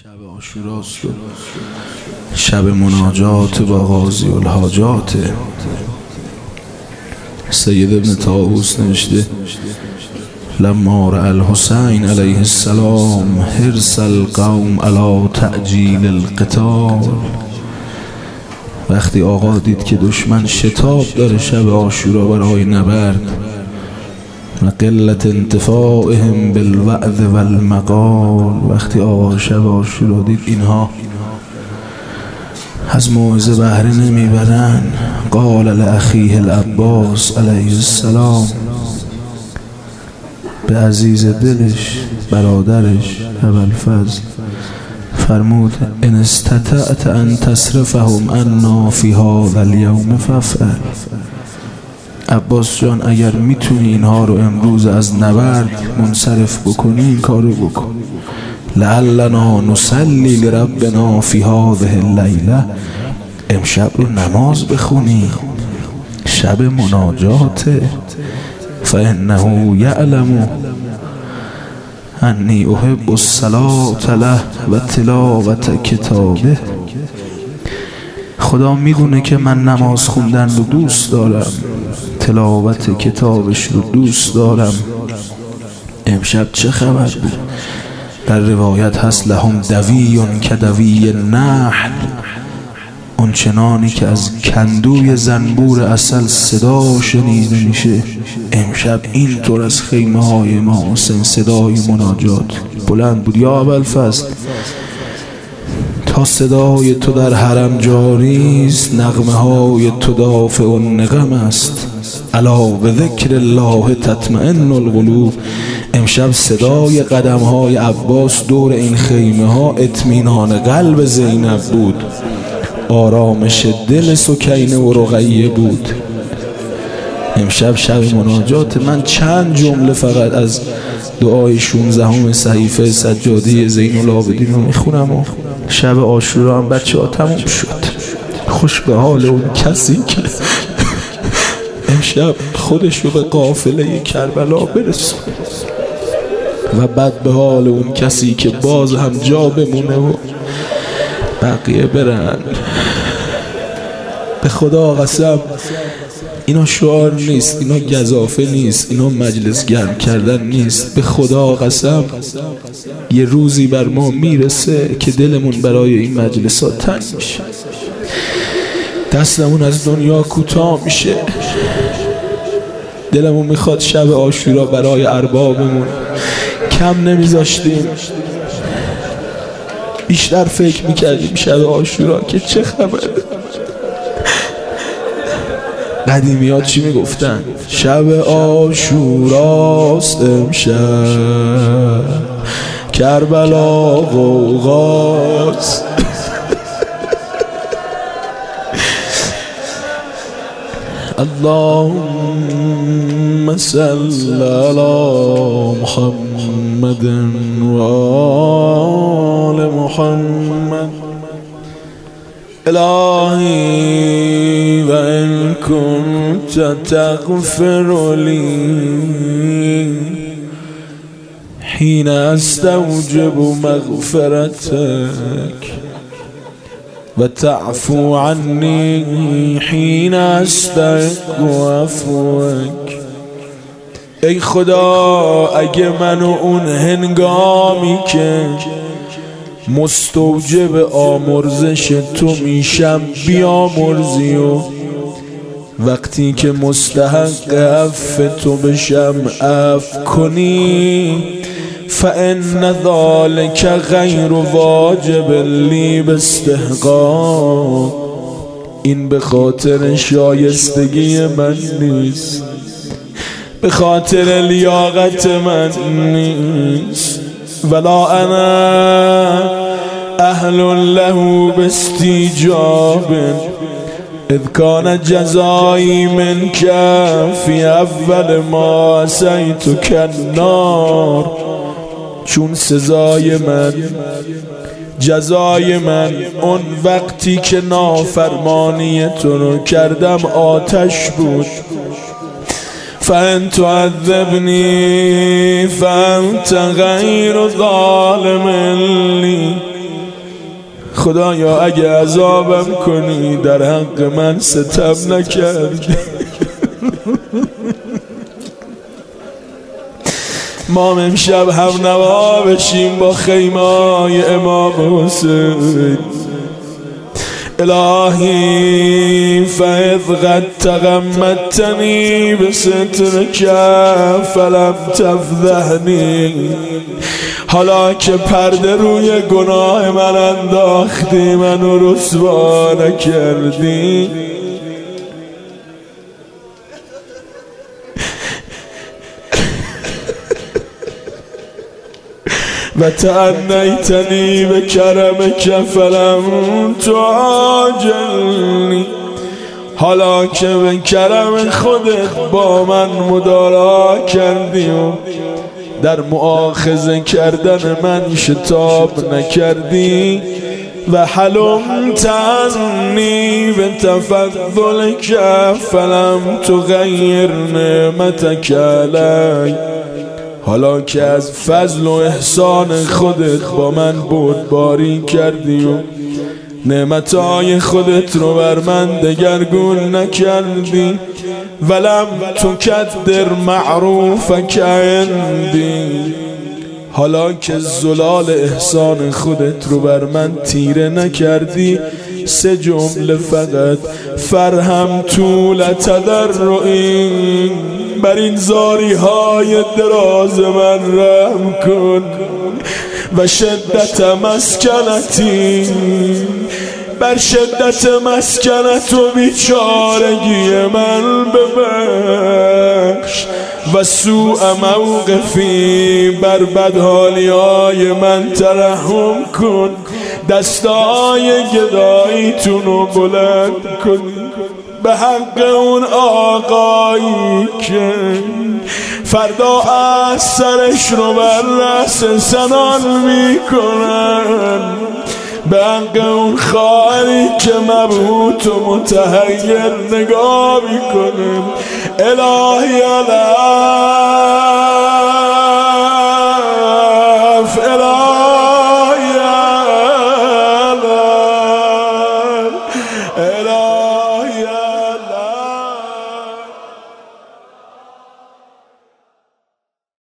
شب عاشوراست و شب مناجات با قاضی الحاجات. سید ابن طاووس نوشته لما رأى الحسین علیه السلام حرص القوم علی تعجیل القتال، وقتی آقا دید که دشمن شتاب داره شب عاشورا برای نبرد و قلت انتفاعهم بالوعظ والمقال، وقتی آقا شب عاشورا دید اینها از موعظه بهره نمیبرن، قال لاخیه العباس علیه السلام، به عزیز دلش برادرش ابوالفضل فرمود ان استطعت ان تصرفهم عنا فی هذا اليوم فافعل. عباس جان اگر میتونی اینها رو امروز از نبرد منصرف بکنی این کارو بکن. لعلنا نصلی لربنا فی هذه اللیله، امشب رو نماز بخونی، شب مناجاته. فانه یعلم انی احب الصلاة له و تلاوت کتابه، خدا میدونه که من نماز خوندن رو دوست دارم، تلاوت کتابش رو دوست دارم. امشب چه خبر بود؟ در روایت هست لهم دویون کدوی نحل، اون چنانی که از کندوی زنبور عسل صدا شنیده میشه، امشب اینطور از خیمه های ما صدای مناجات بلند بود. یا ابوالفضل تا صدای تو در حرم جاری است، نغمه های تو دافع النغم است، الا به ذکر الله تطمئن القلوب. امشب صدای قدم های عباس دور این خیمه ها اطمینان قلب زینب بود، آرامش دل سکینه و رقیه بود. امشب شب مناجات. من چند جمله فقط از دعای 16 صحیفه سجاده زین العابدین رو میخونم و شب عاشورا هم بچه ها تموم شد. خوش به حال اون کسی که امشب خودش رو به قافله کربلا برسون و بد به حال اون کسی که باز هم جا بمونه و بقیه برن. به خدا قسم اینا شعار نیست، اینا گزافه نیست، اینا مجلس گرم کردن نیست. به خدا قسم یه روزی بر ما میرسه که دلمون برای این مجلس ها تنگ میشه، دستمون از دنیا کوتاه میشه، دلمون میخواد شب عاشورا برای اربابمون کم نمیذاشتیم، بیشتر فکر میکردیم شب عاشورا که چه خبره. قدیمیات چی میگفتن؟ شب عاشوراست امشب، کربلا غوغاست. اللهم صل علی محمد و آل محمد. الهی و ان کنت تغفر لی حین استوجب مغفرتک و تعفو عنی حین استحق عفوک. ای خدا اگه من و اون هنگامی که مستوجب آمرزش تو میشم بیامرزی و وقتی که مستحق عفو تو بشم عفو کنی، فإن ذلك غیر واجب لی باستحقاق، این به خاطر شایستگی من نیست، به خاطر لیاقت من نیست، ولا انا اهل له باستیجاب اذ کان جزایی منک فی اول ما عصیتک النار. چون سزای من، جزای من اون وقتی که نافرمانی تو رو کردم آتش بود. فان تعذبنی فانت غیر ظالم لی، خدایا اگه عذابم کنی در حق من ستم نکردی. ما امشب هم نوا بشیم با خیمای امام حسین. الهی فاذ قد تغمدتنی بسترک فلم تفضحنی، حالا که پرده روی گناه من انداختی منو رسوا نکردی. و تعنیتنی به کرمک فلم تعاجلنی، حالا که به کرم خودت با من مدارا کردی و در مؤاخذه کردن من شتاب نکردی. و حلمت عنی به تفضلک فلم تغیر نعمتک علی، حالا که از فضل و احسان خودت با من بردباری کردی و نعمتهای خودت رو بر من دگرگون نکردی. ولم تکدر معروفک عندی، حالا که زلال احسان خودت رو بر من تیره نکردی. سه جمله فقط: فرهم طول تضرعی، بر این زاری های دراز من رحم کن. و شدت مسکنتی، بر شدت مسکنت و بیچارگی من ببخش. و سوء موقفی، بر بدحالی های من ترحم کن. دستای گداییتون رو بلند کن به حق اون آقایی که فردا از سرش رو بر رأس سنان میکنن، به حق اون خواهری که مبهوت و متحیر نگاه میکنه. الهی علی